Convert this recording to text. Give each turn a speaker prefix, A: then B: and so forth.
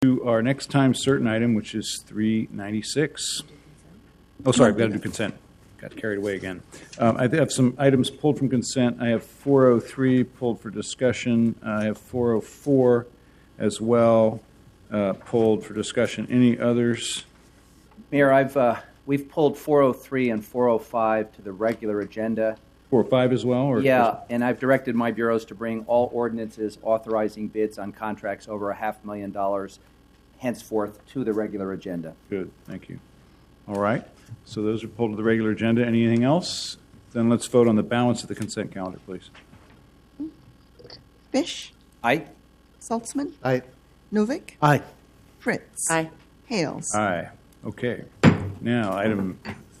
A: to our next time certain item, which is 396. Oh, sorry, I've got to do consent. Got carried away again. I have some items pulled from consent. I have 403 pulled for discussion. I have 404 as well pulled for discussion. Any others?
B: Mayor, we've pulled 403 and 405 to the regular agenda.
A: 405 as well? Or
B: yeah, and I've directed my bureaus to bring all ordinances authorizing bids on contracts over $500,000 henceforth to the regular agenda.
A: Good, thank you. All right, so those are pulled to the regular agenda. Anything else? Then let's vote on the balance of the consent calendar, please.
C: Fish.
B: Aye.
C: Saltzman.
D: Aye.
C: Novick.
D: Aye.
C: Fritz.
E: Aye.
C: Hales.
A: Aye. Okay. Now, item